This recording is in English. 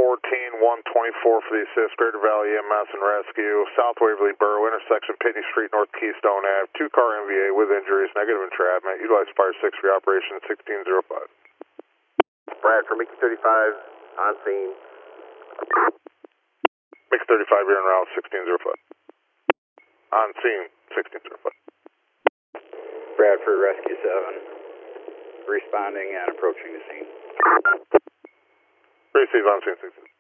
124 for the assist, Greater Valley EMS and Rescue, South Waverly Borough, intersection Pitney Street, North Keystone Ave, 2-car MVA with injuries, negative entrapment, utilize Fire 6 for operation 1605. Brad, for Mickey 35, on scene. Mickey 35, you're en route 1605. On scene 1605. Bradford Rescue 7, responding and approaching the scene. Receive on scene 16.